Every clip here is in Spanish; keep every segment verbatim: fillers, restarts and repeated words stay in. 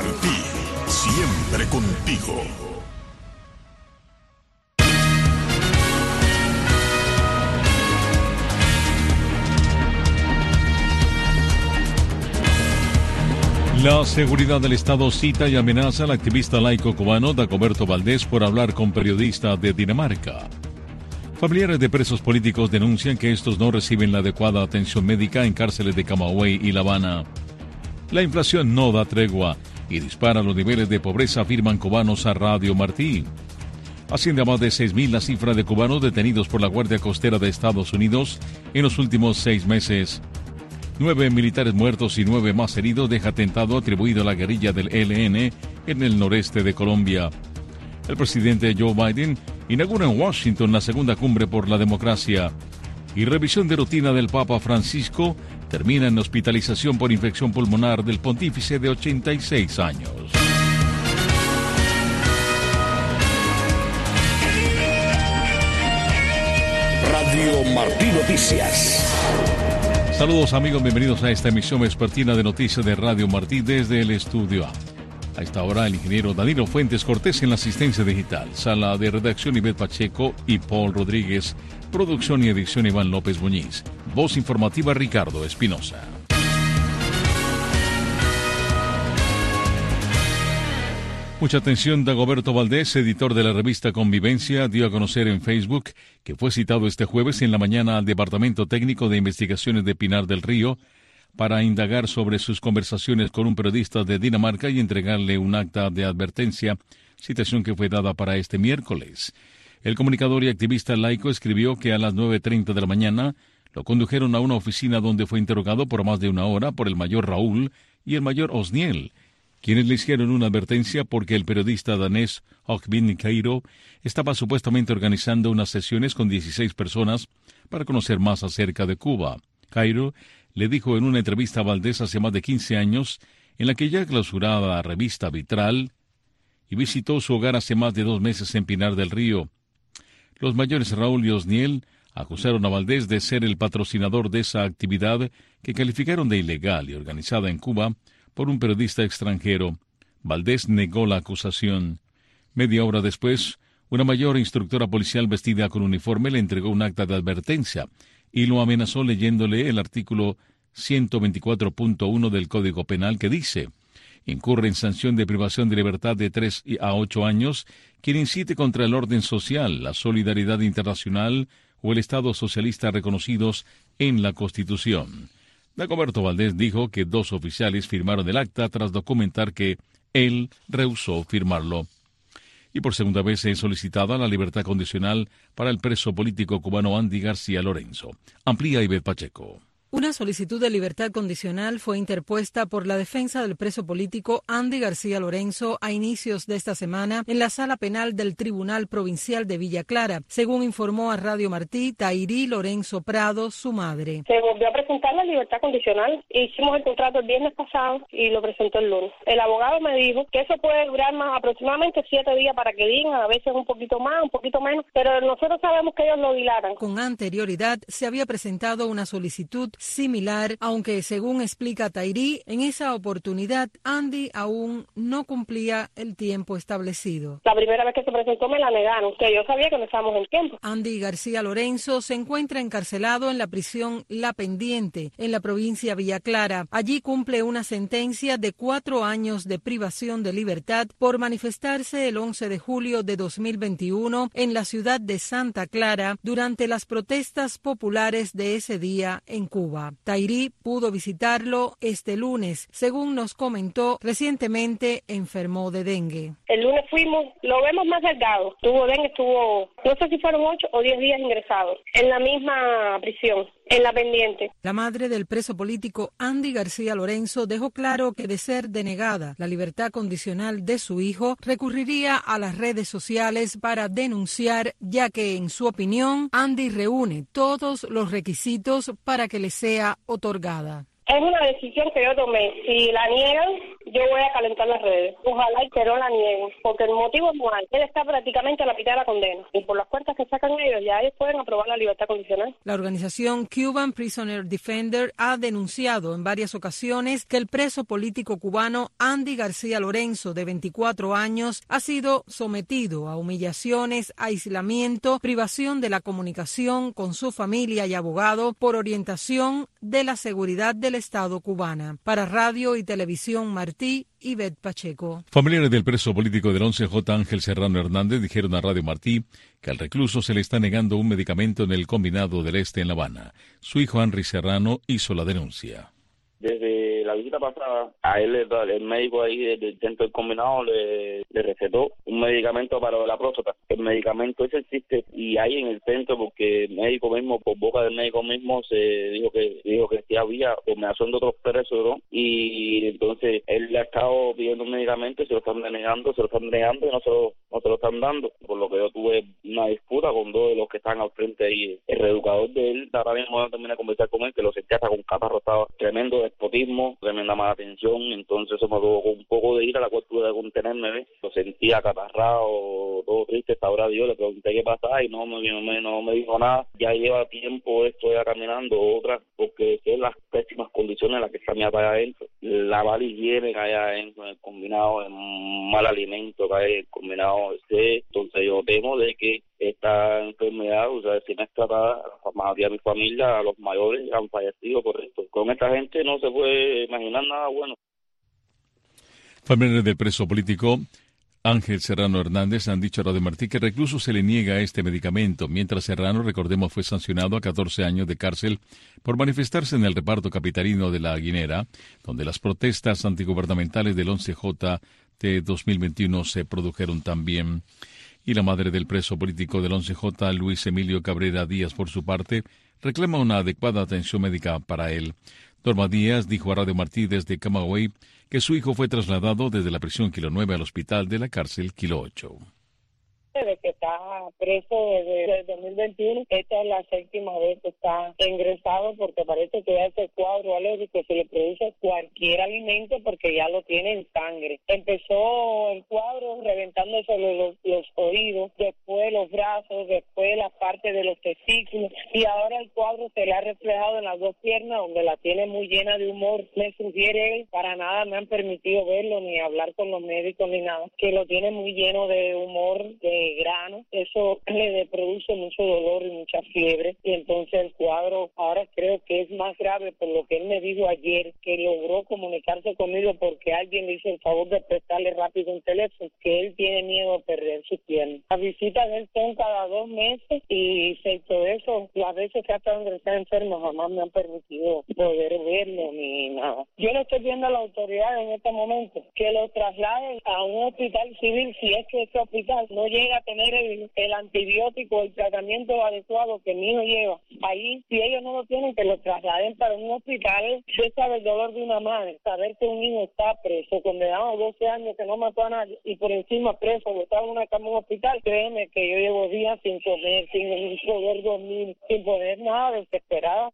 Martí, siempre contigo. La seguridad del Estado cita y amenaza al activista laico cubano Dagoberto Valdés por hablar con periodistas de Dinamarca. Familiares de presos políticos denuncian que estos no reciben la adecuada atención médica en cárceles de Camagüey y La Habana. La inflación no da tregua y dispara los niveles de pobreza, afirman cubanos a Radio Martí. Asciende a más de seis mil la cifra de cubanos detenidos por la Guardia Costera de Estados Unidos en los últimos seis meses. Nueve militares muertos y nueve más heridos deja atentado atribuido a la guerrilla del E L N en el noreste de Colombia. El presidente Joe Biden inaugura en Washington la segunda cumbre por la democracia. Y revisión de rutina del Papa Francisco termina en hospitalización por infección pulmonar del pontífice de ochenta y seis años. Radio Martí Noticias. Saludos amigos, bienvenidos a esta emisión vespertina de noticias de Radio Martí desde el estudio A. A esta hora el ingeniero Danilo Fuentes Cortés en la asistencia digital, sala de redacción Ivette Pacheco y Paul Rodríguez, producción y edición Iván López Muñiz, voz informativa Ricardo Espinosa. Mucha atención, Dagoberto Valdés, editor de la revista Convivencia, dio a conocer en Facebook que fue citado este jueves en la mañana al Departamento Técnico de Investigaciones de Pinar del Río para indagar sobre sus conversaciones con un periodista de Dinamarca y entregarle un acta de advertencia, citación que fue dada para este miércoles. El comunicador y activista laico escribió que a las nueve treinta de la mañana lo condujeron a una oficina donde fue interrogado por más de una hora por el mayor Raúl y el mayor Osniel, quienes le hicieron una advertencia porque el periodista danés Hogbin Cairo estaba supuestamente organizando unas sesiones con dieciséis personas para conocer más acerca de Cuba. Cairo le dijo en una entrevista a Valdés hace más de quince años, en la que ya clausuraba la revista Vitral y visitó su hogar hace más de dos meses en Pinar del Río. Los mayores Raúl y Osniel acusaron a Valdés de ser el patrocinador de esa actividad que calificaron de ilegal y organizada en Cuba por un periodista extranjero. Valdés negó la acusación. Media hora después, una mayor instructora policial vestida con uniforme le entregó un acta de advertencia y lo amenazó leyéndole el artículo ciento veinticuatro punto uno del Código Penal que dice: incurre en sanción de privación de libertad de tres a ocho años quien incite contra el orden social, la solidaridad internacional o el Estado socialista reconocidos en la Constitución. Dagoberto Valdés dijo que dos oficiales firmaron el acta tras documentar que él rehusó firmarlo. Y por segunda vez es solicitada la libertad condicional para el preso político cubano Andy García Lorenzo. Amplía Ivette Pacheco. Una solicitud de libertad condicional fue interpuesta por la defensa del preso político Andy García Lorenzo a inicios de esta semana en la sala penal del Tribunal Provincial de Villa Clara, según informó a Radio Martí Tairí Lorenzo Prado, su madre. Se volvió a presentar la libertad condicional. Hicimos el contrato el viernes pasado y lo presentó el lunes. El abogado me dijo que eso puede durar más aproximadamente siete días para que digan, a veces un poquito más, un poquito menos, pero nosotros sabemos que ellos lo dilatan. Con anterioridad se había presentado una solicitud similar, aunque según explica Tairí, en esa oportunidad Andy aún no cumplía el tiempo establecido. La primera vez que se presentó me la negaron, que yo sabía que no estábamos en tiempo. Andy García Lorenzo se encuentra encarcelado en la prisión La Pendiente, en la provincia Villa Clara. Allí cumple una sentencia de cuatro años de privación de libertad por manifestarse el once de julio de dos mil veintiuno en la ciudad de Santa Clara durante las protestas populares de ese día en Cuba. Tairí pudo visitarlo este lunes. Según nos comentó, recientemente enfermó de dengue. El lunes fuimos, lo vemos más delgado. Tuvo dengue, estuvo, no sé si fueron ocho o diez días ingresados en la misma prisión, en La Pendiente. La madre del preso político Andy García Lorenzo dejó claro que de ser denegada la libertad condicional de su hijo, recurriría a las redes sociales para denunciar, ya que, en su opinión, Andy reúne todos los requisitos para que le sea otorgada. Es una decisión que yo tomé. Si la niegan, yo voy a calentar las redes. Ojalá y que no la nieguen, porque el motivo es mal. Él está prácticamente a la mitad de la condena. Y por las cuentas que sacan ellos, ya ellos pueden aprobar la libertad condicional. La organización Cuban Prisoner Defender ha denunciado en varias ocasiones que el preso político cubano Andy García Lorenzo, de veinticuatro años, ha sido sometido a humillaciones, aislamiento, privación de la comunicación con su familia y abogado por orientación de la seguridad del Estado cubana. Para Radio y Televisión Martí, Ivette Pacheco. Familiares del preso político del once J, Ángel Serrano Hernández, dijeron a Radio Martí que al recluso se le está negando un medicamento en el Combinado del Este en La Habana. Su hijo Henry Serrano hizo la denuncia. Desde la visita pasada, a él el médico ahí del centro del combinado le, le recetó un medicamento para la próstata. El medicamento ese existe y hay en el centro porque el médico mismo, por boca del médico mismo, se dijo que dijo que sí había combinación de otros presos, ¿no? Y entonces él le ha estado pidiendo un medicamento y se lo están denegando, se lo están negando y no se lo, no se lo están dando. Por lo que yo tuve una disputa con dos de los que están al frente ahí. El reeducador de él, ahora mismo no terminé de conversar con él, que lo sentía hasta con catarro, estaba tremendo despotismo, tremenda mala atención, entonces eso me provocó un poco de ira, la cual tuve de contenerme, ¿ves? Lo sentía acatarrado, todo triste, hasta ahora Dios, le pregunté qué pasaba y no me, no me, no me dijo nada. Ya lleva tiempo esto ya caminando, otra, porque son las pésimas condiciones en las que está mi papá adentro. La mala higiene que hay adentro en el combinado, el mal alimento que hay en el combinado, ese. Entonces yo temo de que esta enfermedad, o sea, si no es tratada, la mayoría de mi familia, los mayores han fallecido por esto. Con esta gente no se puede imaginar nada bueno. Familiares del preso político Ángel Serrano Hernández han dicho a Radio Martí que el recluso se le niega este medicamento, mientras Serrano, recordemos, fue sancionado a catorce años de cárcel por manifestarse en el reparto capitalino de La Guinera, donde las protestas antigubernamentales del once J de dos mil veintiuno se produjeron también. Y la madre del preso político del once J, Luis Emilio Cabrera Díaz, por su parte, reclama una adecuada atención médica para él. Norma Díaz dijo a Radio Martí desde Camagüey que su hijo fue trasladado desde la prisión Kilo nueve al hospital de la cárcel Kilo ocho. De que está preso desde el dos mil veintiuno, esta es la séptima vez que está ingresado porque parece que ya ese cuadro alérgico se le produce cualquier alimento porque ya lo tiene en sangre. Empezó el cuadro reventándose los, los oídos, después los brazos, después la parte de los testículos y ahora el cuadro se le ha reflejado en las dos piernas donde la tiene muy llena de humor. Me sugiere, para nada me han permitido verlo ni hablar con los médicos ni nada, que lo tiene muy lleno de humor, de grano, eso le produce mucho dolor y mucha fiebre y entonces el cuadro ahora creo que es más grave por lo que él me dijo ayer, que logró comunicarse conmigo porque alguien le hizo el favor de prestarle rápido un teléfono, que él tiene miedo a perder su pierna. Las visitas de él son cada dos meses y excepto eso, las veces que ha estado enfermo jamás me han permitido poder verlo ni nada. Yo le estoy viendo a la autoridad en este momento que lo trasladen a un hospital civil si es que este hospital no llega a tener el, el antibiótico, el tratamiento adecuado que mi hijo lleva. Ahí, si ellos no lo tienen, que lo trasladen para un hospital. Usted sabe el dolor de una madre, saber que un niño está preso, condenado a doce años, que no mató a nadie, y por encima preso, o está en una cama en un hospital. Créeme que yo llevo días sin comer, sin poder dormir, sin poder nada, desesperada.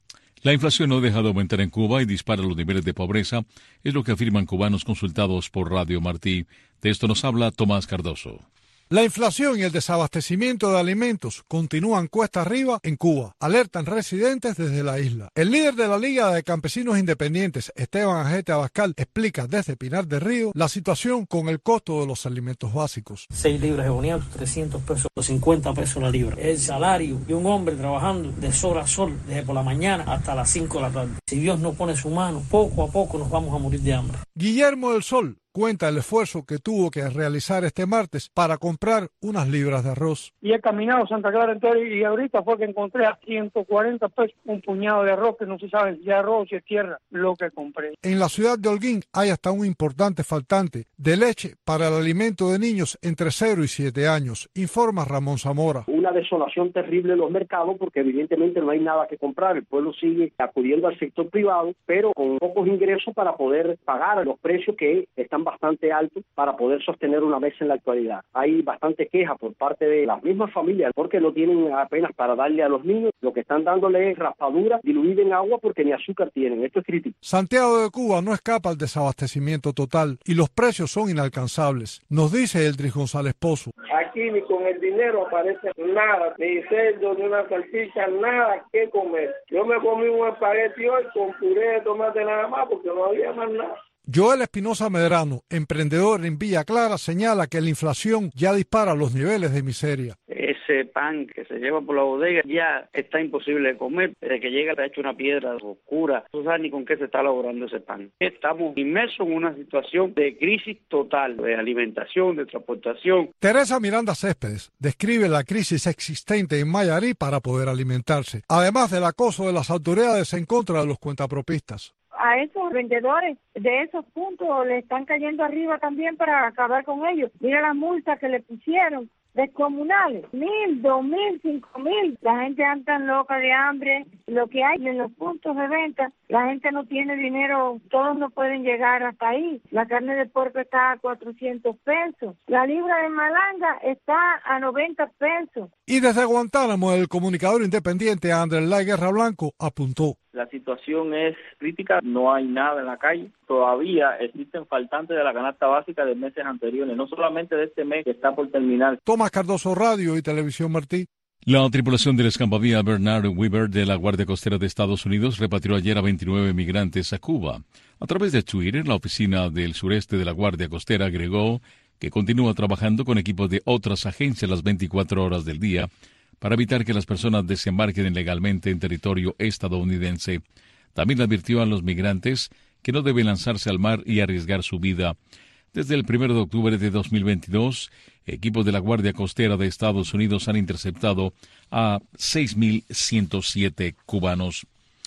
La inflación no deja de aumentar en Cuba y dispara los niveles de pobreza, es lo que afirman cubanos consultados por Radio Martí. De esto nos habla Tomás Cardoso. La inflación y el desabastecimiento de alimentos continúan cuesta arriba en Cuba, alertan residentes desde la isla. El líder de la Liga de Campesinos Independientes, Esteban Ajete Abascal, explica desde Pinar del Río la situación con el costo de los alimentos básicos. seis libras de boniato, trescientos pesos, cincuenta pesos la libra. El salario de un hombre trabajando de sol a sol, desde por la mañana hasta las cinco de la tarde. Si Dios no pone su mano, poco a poco nos vamos a morir de hambre. Guillermo del Sol cuenta el esfuerzo que tuvo que realizar este martes para comprar unas libras de arroz. Y he caminado Santa Clara entero y ahorita fue que encontré a ciento cuarenta pesos un puñado de arroz que no se sabe si es arroz o si es tierra, lo que compré. En la ciudad de Holguín hay hasta un importante faltante de leche para el alimento de niños entre cero y siete años, informa Ramón Zamora. Una desolación terrible en los mercados porque evidentemente no hay nada que comprar. El pueblo sigue acudiendo al sector privado, pero con pocos ingresos para poder pagar los precios que están están bastante altos para poder sostener una mesa en la actualidad. Hay bastante queja por parte de las mismas familias porque no tienen apenas para darle a los niños. Lo que están dándole es raspadura diluida en agua porque ni azúcar tienen. Esto es crítico. Santiago de Cuba no escapa al desabastecimiento total y los precios son inalcanzables, nos dice Eldris González Pozo. Aquí ni con el dinero aparece nada, ni cerdo, ni una salchicha, nada que comer. Yo me comí un espagueti hoy con puré de tomate nada más porque no había más nada. Joel Espinosa Medrano, emprendedor en Villa Clara, señala que la inflación ya dispara los niveles de miseria. Ese pan que se lleva por la bodega ya está imposible de comer. Desde que llega está hecho una piedra oscura. No sabes ni con qué se está elaborando ese pan. Estamos inmersos en una situación de crisis total, de alimentación, de transportación. Teresa Miranda Céspedes describe la crisis existente en Mayarí para poder alimentarse, además del acoso de las autoridades en contra de los cuentapropistas. A esos vendedores de esos puntos le están cayendo arriba también para acabar con ellos. Mira las multas que le pusieron, descomunales, mil, dos mil, cinco mil. La gente anda loca de hambre. Lo que hay en los puntos de venta, la gente no tiene dinero, todos no pueden llegar hasta ahí. La carne de puerco está a cuatrocientos pesos. La libra de malanga está a noventa pesos. Y desde Guantánamo, el comunicador independiente Andrés Lai Guerra Blanco apuntó. La situación es crítica, no hay nada en la calle. Todavía existen faltantes de la canasta básica de meses anteriores, no solamente de este mes que está por terminar. Tomás Cardoso, Radio y Televisión Martí. La tripulación del escampavía Bernard Weaver de la Guardia Costera de Estados Unidos repatrió ayer a veintinueve migrantes a Cuba. A través de Twitter, la oficina del sureste de la Guardia Costera agregó que continúa trabajando con equipos de otras agencias las veinticuatro horas del día para evitar que las personas desembarquen ilegalmente en territorio estadounidense. También advirtió a los migrantes que no deben lanzarse al mar y arriesgar su vida. Desde el primero de octubre de dos mil veintidós, equipos de la Guardia Costera de Estados Unidos han interceptado a seis mil ciento siete cubanos.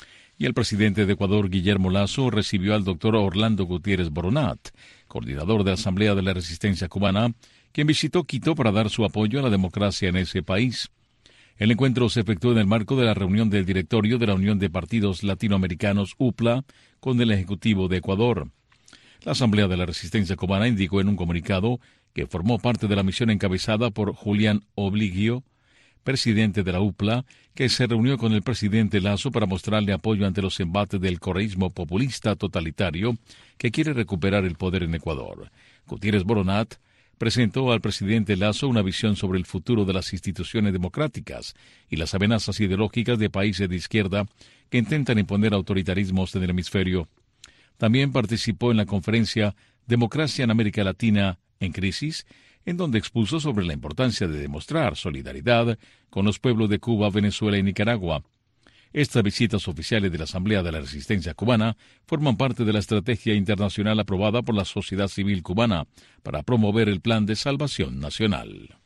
Y el presidente de Ecuador, Guillermo Lasso, recibió al doctor Orlando Gutiérrez Boronat, coordinador de la Asamblea de la Resistencia Cubana, quien visitó Quito para dar su apoyo a la democracia en ese país. El encuentro se efectuó en el marco de la reunión del directorio de la Unión de Partidos Latinoamericanos, U P L A, con el Ejecutivo de Ecuador. La Asamblea de la Resistencia Cubana indicó en un comunicado que formó parte de la misión encabezada por Julián Obligio, presidente de la U P L A, que se reunió con el presidente Lasso para mostrarle apoyo ante los embates del correísmo populista totalitario que quiere recuperar el poder en Ecuador. Gutiérrez Boronat presentó al presidente Lasso una visión sobre el futuro de las instituciones democráticas y las amenazas ideológicas de países de izquierda que intentan imponer autoritarismos en el hemisferio. También participó en la conferencia Democracia en América Latina en Crisis, en donde expuso sobre la importancia de demostrar solidaridad con los pueblos de Cuba, Venezuela y Nicaragua. Estas visitas oficiales de la Asamblea de la Resistencia Cubana forman parte de la estrategia internacional aprobada por la sociedad civil cubana para promover el Plan de Salvación Nacional.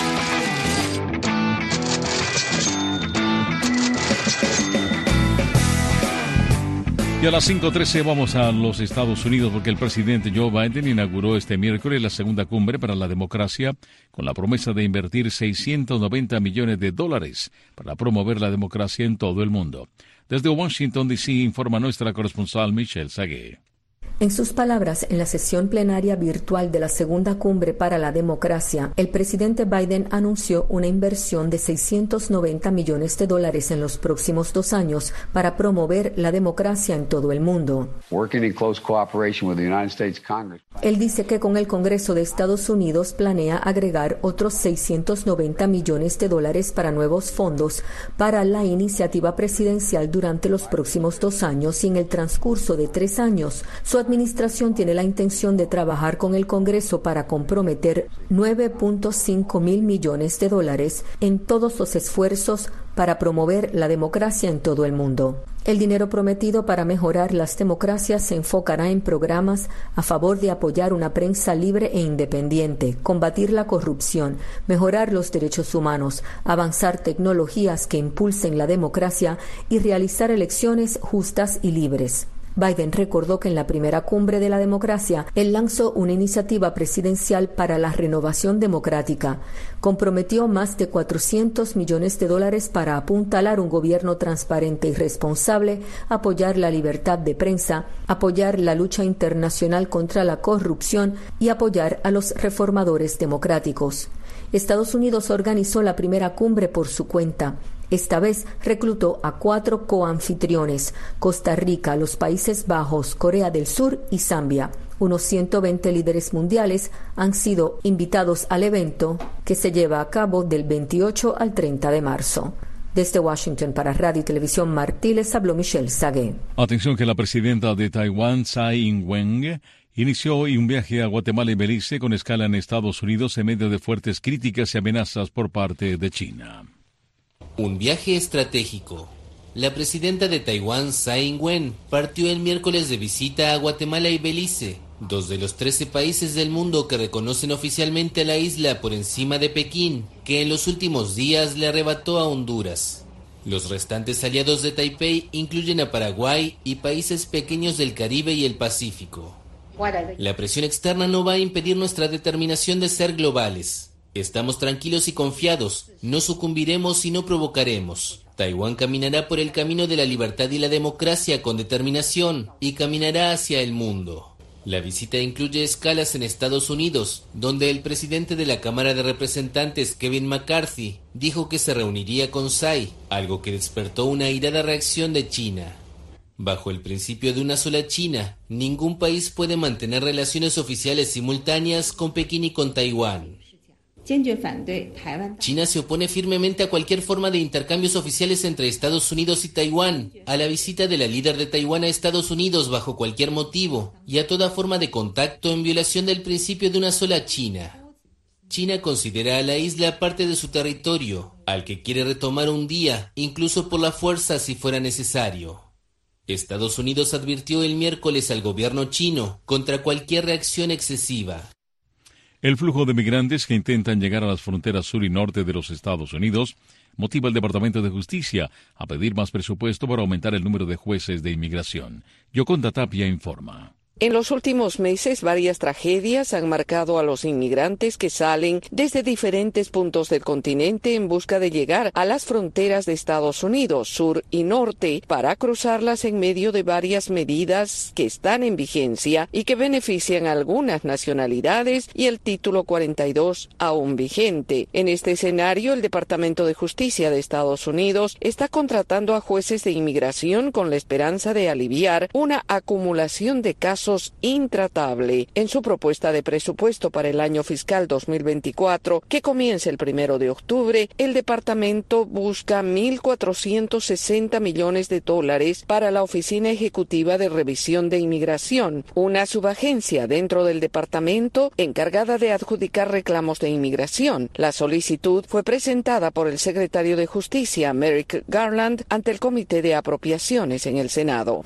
Y a las cinco trece vamos a los Estados Unidos porque el presidente Joe Biden inauguró este miércoles la segunda cumbre para la democracia con la promesa de invertir seiscientos noventa millones de dólares para promover la democracia en todo el mundo. Desde Washington, D C, informa nuestra corresponsal Michelle Sagué. En sus palabras, en la sesión plenaria virtual de la segunda cumbre para la democracia, el presidente Biden anunció una inversión de seiscientos noventa millones de dólares en los próximos dos años para promover la democracia en todo el mundo. Él dice que con el Congreso de Estados Unidos planea agregar otros seiscientos noventa millones de dólares para nuevos fondos para la iniciativa presidencial durante los próximos dos años y en el transcurso de tres años. Su administración tiene la intención de trabajar con el Congreso para comprometer nueve punto cinco mil millones de dólares en todos los esfuerzos para promover la democracia en todo el mundo. El dinero prometido para mejorar las democracias se enfocará en programas a favor de apoyar una prensa libre e independiente, combatir la corrupción, mejorar los derechos humanos, avanzar tecnologías que impulsen la democracia y realizar elecciones justas y libres. Biden recordó que en la primera cumbre de la democracia, él lanzó una iniciativa presidencial para la renovación democrática. Comprometió más de cuatrocientos millones de dólares para apuntalar un gobierno transparente y responsable, apoyar la libertad de prensa, apoyar la lucha internacional contra la corrupción y apoyar a los reformadores democráticos. Estados Unidos organizó la primera cumbre por su cuenta. Esta vez reclutó a cuatro coanfitriones: Costa Rica, los Países Bajos, Corea del Sur y Zambia. Unos ciento veinte líderes mundiales han sido invitados al evento, que se lleva a cabo del veintiocho al treinta de marzo. Desde Washington para Radio y Televisión Martí les habló Michelle Sagué. Atención que la presidenta de Taiwán, Tsai Ing-wen, inició hoy un viaje a Guatemala y Belice con escala en Estados Unidos en medio de fuertes críticas y amenazas por parte de China. Un viaje estratégico. La presidenta de Taiwán, Tsai Ing-wen, partió el miércoles de visita a Guatemala y Belice, dos de los trece países del mundo que reconocen oficialmente a la isla por encima de Pekín, que en los últimos días le arrebató a Honduras. Los restantes aliados de Taipei incluyen a Paraguay y países pequeños del Caribe y el Pacífico. La presión externa no va a impedir nuestra determinación de ser globales. Estamos tranquilos y confiados, no sucumbiremos y no provocaremos. Taiwán caminará por el camino de la libertad y la democracia con determinación y caminará hacia el mundo. La visita incluye escalas en Estados Unidos, donde el presidente de la Cámara de Representantes, Kevin McCarthy, dijo que se reuniría con Tsai, algo que despertó una airada reacción de China. Bajo el principio de una sola China, ningún país puede mantener relaciones oficiales simultáneas con Pekín y con Taiwán. China se opone firmemente a cualquier forma de intercambios oficiales entre Estados Unidos y Taiwán, a la visita de la líder de Taiwán a Estados Unidos bajo cualquier motivo, y a toda forma de contacto en violación del principio de una sola China. China considera a la isla parte de su territorio, al que quiere retomar un día, incluso por la fuerza si fuera necesario. Estados Unidos advirtió el miércoles al gobierno chino contra cualquier reacción excesiva. El flujo de migrantes que intentan llegar a las fronteras sur y norte de los Estados Unidos motiva al Departamento de Justicia a pedir más presupuesto para aumentar el número de jueces de inmigración. Yoconda Tapia informa. En los últimos meses, varias tragedias han marcado a los inmigrantes que salen desde diferentes puntos del continente en busca de llegar a las fronteras de Estados Unidos, sur y norte, para cruzarlas en medio de varias medidas que están en vigencia y que benefician a algunas nacionalidades y el Título cuarenta y dos aún vigente. En este escenario, el Departamento de Justicia de Estados Unidos está contratando a jueces de inmigración con la esperanza de aliviar una acumulación de casos intratable. En su propuesta de presupuesto para el año fiscal dos mil veinticuatro, que comienza el primero de octubre, el departamento busca mil cuatrocientos sesenta millones de dólares para la Oficina Ejecutiva de Revisión de Inmigración, una subagencia dentro del departamento encargada de adjudicar reclamos de inmigración. La solicitud fue presentada por el secretario de Justicia, Merrick Garland, ante el Comité de Apropiaciones en el Senado.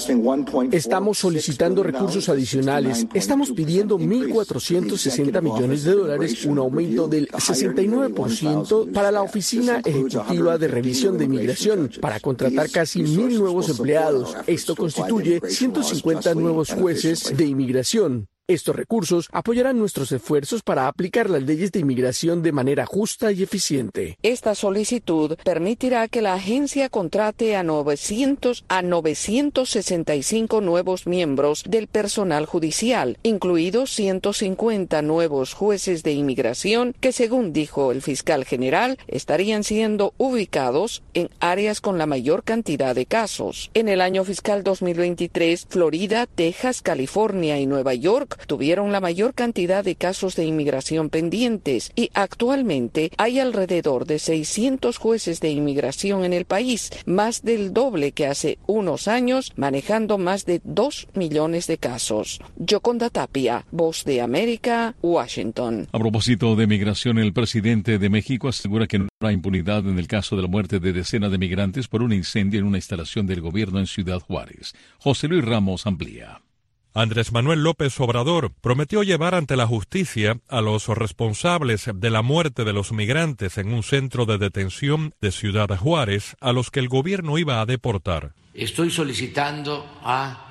Estamos solicitando recursos adicionales. Estamos pidiendo mil cuatrocientos sesenta millones de dólares, un aumento del sesenta y nueve por ciento para la Oficina Ejecutiva de Revisión de Inmigración, para contratar casi mil nuevos empleados. Esto constituye ciento cincuenta nuevos jueces de inmigración. Estos recursos apoyarán nuestros esfuerzos para aplicar las leyes de inmigración de manera justa y eficiente. Esta solicitud permitirá que la agencia contrate a novecientos a novecientos sesenta y cinco nuevos miembros del personal judicial, incluidos ciento cincuenta nuevos jueces de inmigración que, según dijo el fiscal general, estarían siendo ubicados en áreas con la mayor cantidad de casos. En el año fiscal dos mil veintitrés, Florida, Texas, California y Nueva York tuvieron la mayor cantidad de casos de inmigración pendientes y actualmente hay alrededor de seiscientos jueces de inmigración en el país, más del doble que hace unos años, manejando más de dos millones de casos. Yoconda Tapia, Voz de América, Washington. A propósito de migración, el presidente de México asegura que no habrá impunidad en el caso de la muerte de decenas de migrantes por un incendio en una instalación del gobierno en Ciudad Juárez. José Luis Ramos amplía. Andrés Manuel López Obrador prometió llevar ante la justicia a los responsables de la muerte de los migrantes en un centro de detención de Ciudad Juárez, a los que el gobierno iba a deportar. Estoy solicitando a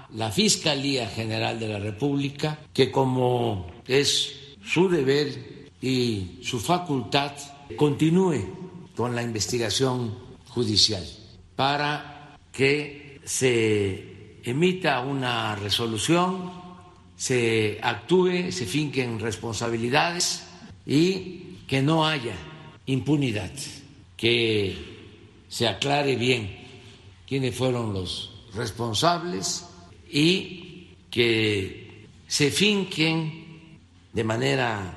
la Fiscalía General de la República que, como es su deber y su facultad, continúe con la investigación judicial para que se emita una resolución, se actúe, se finquen responsabilidades y que no haya impunidad, que se aclare bien quiénes fueron los responsables y que se finquen de manera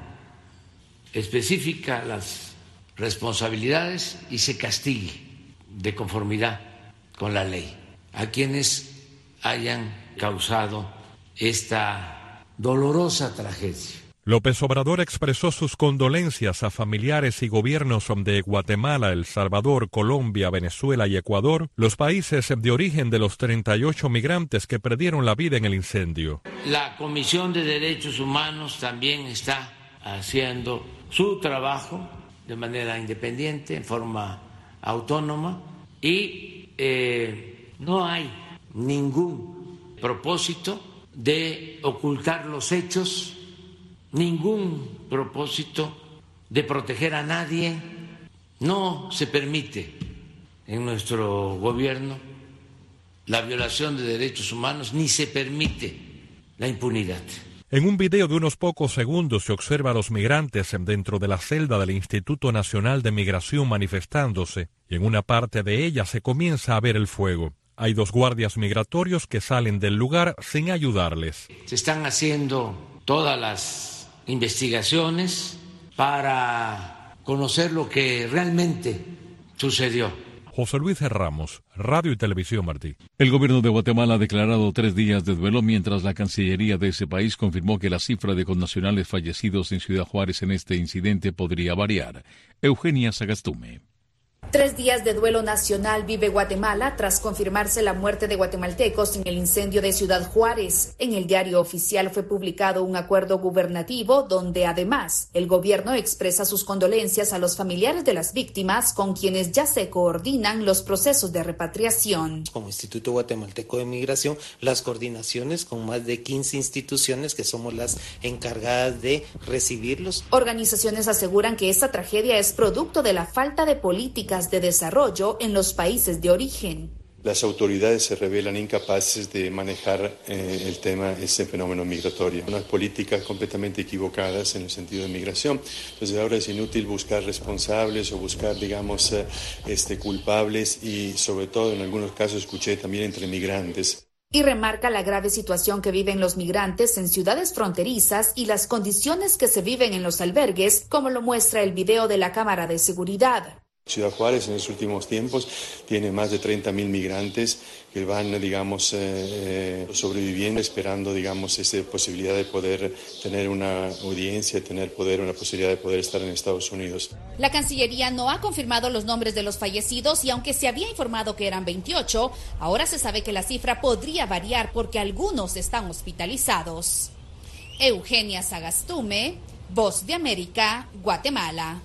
específica las responsabilidades y se castigue de conformidad con la ley a quienes hayan causado esta dolorosa tragedia. López Obrador expresó sus condolencias a familiares y gobiernos de Guatemala, El Salvador, Colombia, Venezuela y Ecuador, los países de origen de los treinta y ocho migrantes que perdieron la vida en el incendio. La Comisión de Derechos Humanos también está haciendo su trabajo de manera independiente, en forma autónoma, y eh, no hay ningún propósito de ocultar los hechos, ningún propósito de proteger a nadie. No se permite en nuestro gobierno la violación de derechos humanos, ni se permite la impunidad. En un video de unos pocos segundos se observa a los migrantes dentro de la celda del Instituto Nacional de Migración manifestándose, y en una parte de ella se comienza a ver el fuego. Hay dos guardias migratorios que salen del lugar sin ayudarles. Se están haciendo todas las investigaciones para conocer lo que realmente sucedió. José Luis Ramos, Radio y Televisión Martí. El gobierno de Guatemala ha declarado tres días de duelo, mientras la Cancillería de ese país confirmó que la cifra de connacionales fallecidos en Ciudad Juárez en este incidente podría variar. Eugenia Sagastume. Tres días de duelo nacional vive Guatemala tras confirmarse la muerte de guatemaltecos en el incendio de Ciudad Juárez. En el diario oficial fue publicado un acuerdo gubernativo donde además el gobierno expresa sus condolencias a los familiares de las víctimas, con quienes ya se coordinan los procesos de repatriación. Como Instituto Guatemalteco de Migración, las coordinaciones con más de quince instituciones que somos las encargadas de recibirlos. Organizaciones aseguran que esta tragedia es producto de la falta de políticas de desarrollo en los países de origen. Las autoridades se revelan incapaces de manejar eh, el tema, ese fenómeno migratorio. Unas políticas completamente equivocadas en el sentido de migración. Entonces ahora es inútil buscar responsables o buscar, digamos, eh, este, culpables y sobre todo en algunos casos escuché también entre migrantes. Y remarca la grave situación que viven los migrantes en ciudades fronterizas y las condiciones que se viven en los albergues, como lo muestra el video de la cámara de seguridad. Ciudad Juárez en los últimos tiempos tiene más de treinta mil migrantes que van, digamos, eh, sobreviviendo, esperando, digamos, esa posibilidad de poder tener una audiencia, tener poder, una posibilidad de poder estar en Estados Unidos. La Cancillería no ha confirmado los nombres de los fallecidos y aunque se había informado que eran veintiocho, ahora se sabe que la cifra podría variar porque algunos están hospitalizados. Eugenia Sagastume, Voz de América, Guatemala.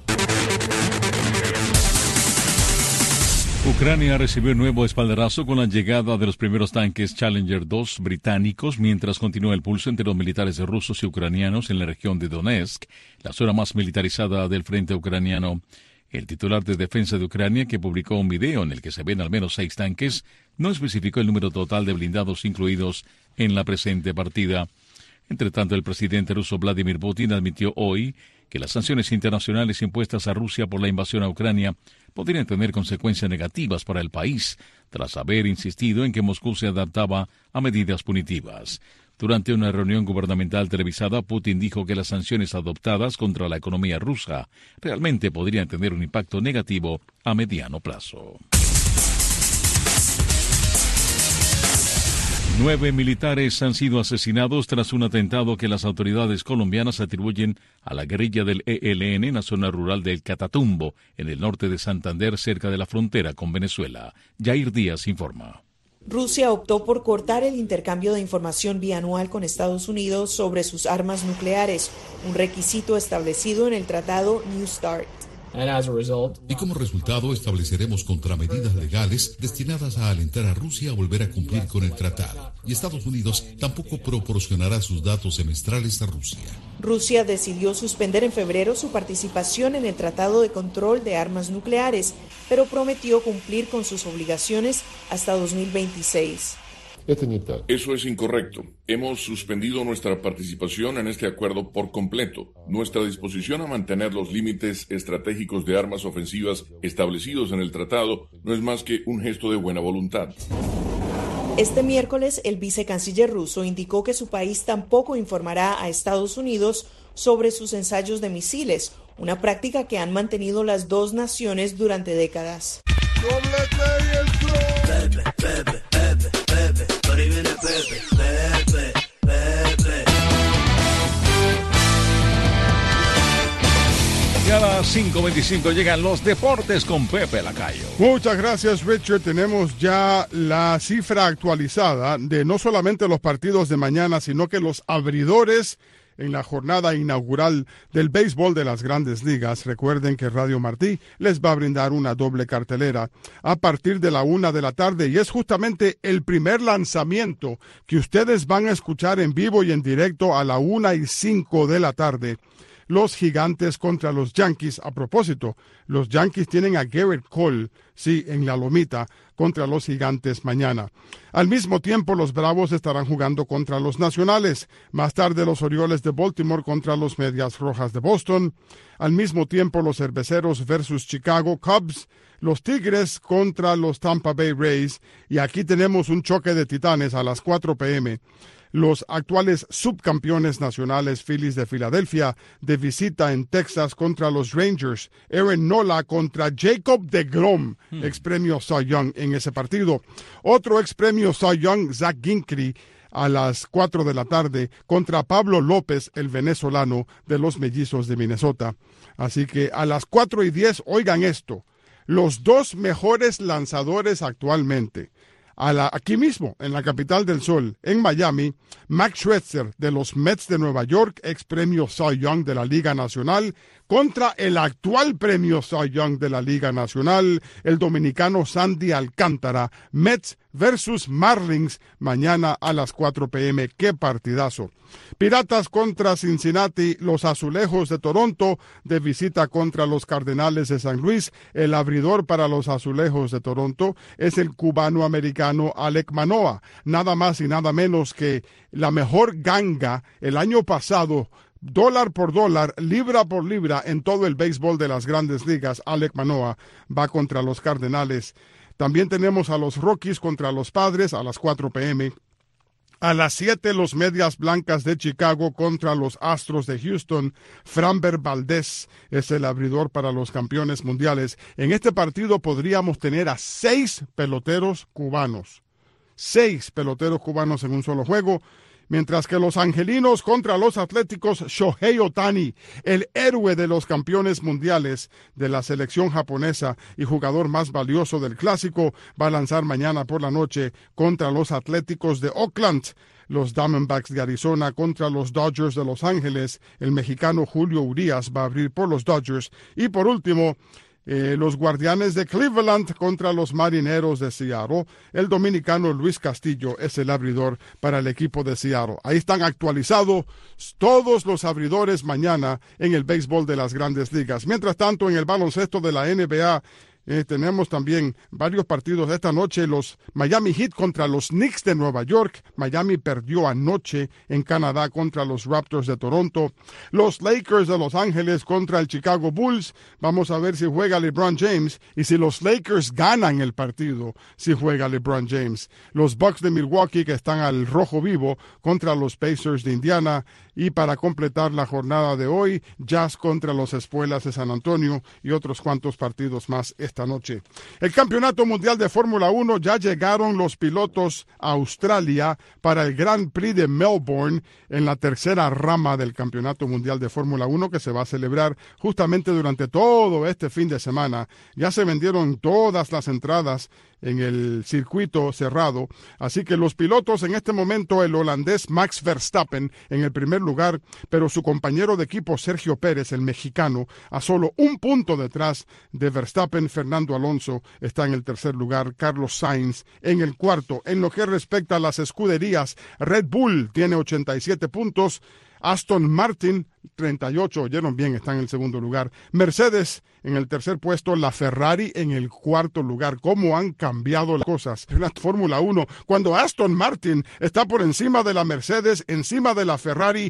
Ucrania recibió un nuevo espaldarazo con la llegada de los primeros tanques Challenger dos británicos, mientras continúa el pulso entre los militares rusos y ucranianos en la región de Donetsk, la zona más militarizada del frente ucraniano. El titular de Defensa de Ucrania, que publicó un video en el que se ven al menos seis tanques, no especificó el número total de blindados incluidos en la presente partida. Entre tanto, el presidente ruso Vladimir Putin admitió hoy que las sanciones internacionales impuestas a Rusia por la invasión a Ucrania podrían tener consecuencias negativas para el país, tras haber insistido en que Moscú se adaptaba a medidas punitivas. Durante una reunión gubernamental televisada, Putin dijo que las sanciones adoptadas contra la economía rusa realmente podrían tener un impacto negativo a mediano plazo. Nueve militares han sido asesinados tras un atentado que las autoridades colombianas atribuyen a la guerrilla del E L N en la zona rural del Catatumbo, en el norte de Santander, cerca de la frontera con Venezuela. Yair Díaz informa. Rusia optó por cortar el intercambio de información bianual con Estados Unidos sobre sus armas nucleares, un requisito establecido en el tratado New START. Y como resultado estableceremos contramedidas legales destinadas a alentar a Rusia a volver a cumplir con el tratado. Y Estados Unidos tampoco proporcionará sus datos semestrales a Rusia. Rusia decidió suspender en febrero su participación en el Tratado de Control de Armas Nucleares, pero prometió cumplir con sus obligaciones hasta dos mil veintiséis. Eso es incorrecto. Hemos suspendido nuestra participación en este acuerdo por completo. Nuestra disposición a mantener los límites estratégicos de armas ofensivas establecidos en el tratado no es más que un gesto de buena voluntad. Este miércoles, el vicecanciller ruso indicó que su país tampoco informará a Estados Unidos sobre sus ensayos de misiles, una práctica que han mantenido las dos naciones durante décadas. Pepe, Pepe, Pepe, Pepe, por ahí viene Pepe, Pepe, Pepe. Y a las cinco veinticinco llegan los deportes con Pepe Lacayo. Muchas gracias, Richard. Tenemos ya la cifra actualizada de no solamente los partidos de mañana, sino que los abridores en la jornada inaugural del béisbol de las Grandes Ligas. Recuerden que Radio Martí les va a brindar una doble cartelera a partir de la una de la tarde y es justamente el primer lanzamiento que ustedes van a escuchar en vivo y en directo a la una y cinco de la tarde. Los Gigantes contra los Yankees. A propósito, los Yankees tienen a Garrett Cole, sí, en la lomita, contra los Gigantes mañana. Al mismo tiempo, los Bravos estarán jugando contra los Nacionales. Más tarde, los Orioles de Baltimore contra los Medias Rojas de Boston. Al mismo tiempo, los Cerveceros versus Chicago Cubs. Los Tigres contra los Tampa Bay Rays. Y aquí tenemos un choque de titanes a las cuatro p m Los actuales subcampeones nacionales Phillies de Filadelfia de visita en Texas contra los Rangers. Aaron Nola contra Jacob deGrom, hmm. ex premio Cy Young en ese partido. Otro ex premio Cy Young, Zach Ginkley, a las cuatro de la tarde contra Pablo López, el venezolano de los Mellizos de Minnesota. Así que a las cuatro y diez, oigan esto, los dos mejores lanzadores actualmente. A la, aquí mismo, en la capital del sol, en Miami, Max Scherzer de los Mets de Nueva York, ex premio Cy Young de la Liga Nacional, contra el actual premio Cy Young de la Liga Nacional, el dominicano Sandy Alcántara, Mets versus Marlins, mañana a las cuatro p m ¡Qué partidazo! Piratas contra Cincinnati, los Azulejos de Toronto, de visita contra los Cardenales de San Luis. El abridor para los Azulejos de Toronto es el cubano-americano Alek Manoah, nada más y nada menos que la mejor ganga el año pasado, dólar por dólar, libra por libra en todo el béisbol de las Grandes Ligas. Alek Manoah va contra los Cardenales. También tenemos a los Rockies contra los Padres a las cuatro p m A las siete, los Medias Blancas de Chicago contra los Astros de Houston. Framber Valdez es el abridor para los campeones mundiales. En este partido podríamos tener a seis peloteros cubanos. Seis peloteros cubanos en un solo juego. Mientras que los angelinos contra los atléticos, Shohei Ohtani, el héroe de los campeones mundiales de la selección japonesa y jugador más valioso del clásico, va a lanzar mañana por la noche contra los atléticos de Oakland. Los Diamondbacks de Arizona contra los Dodgers de Los Ángeles. El mexicano Julio Urías va a abrir por los Dodgers. Y por último, Eh, los Guardianes de Cleveland contra los Marineros de Seattle. El dominicano Luis Castillo es el abridor para el equipo de Seattle. Ahí están actualizados todos los abridores mañana en el béisbol de las Grandes Ligas. Mientras tanto, en el baloncesto de la N B A, Eh, tenemos también varios partidos esta noche. Los Miami Heat contra los Knicks de Nueva York. Miami perdió anoche en Canadá contra los Raptors de Toronto. Los Lakers de Los Ángeles contra el Chicago Bulls. Vamos a ver si juega LeBron James y si los Lakers ganan el partido, si juega LeBron James. Los Bucks de Milwaukee, que están al rojo vivo, contra los Pacers de Indiana. Y para completar la jornada de hoy, Jazz contra los Espuelas de San Antonio y otros cuantos partidos más esta esta noche. El Campeonato Mundial de Fórmula uno, ya llegaron los pilotos a Australia para el Grand Prix de Melbourne en la tercera rama del Campeonato Mundial de Fórmula uno, que se va a celebrar justamente durante todo este fin de semana. Ya se vendieron todas las entradas en el circuito cerrado, así que los pilotos en este momento, el holandés Max Verstappen en el primer lugar, pero su compañero de equipo Sergio Pérez, el mexicano, a solo un punto detrás de Verstappen. Fernando Alonso está en el tercer lugar, Carlos Sainz en el cuarto. En lo que respecta a las escuderías, Red Bull tiene ochenta y siete puntos, Aston Martin treinta y ocho, oyeron bien, está en el segundo lugar. Mercedes en el tercer puesto, la Ferrari en el cuarto lugar. ¿Cómo han cambiado las cosas en la Fórmula uno? Cuando Aston Martin está por encima de la Mercedes, encima de la Ferrari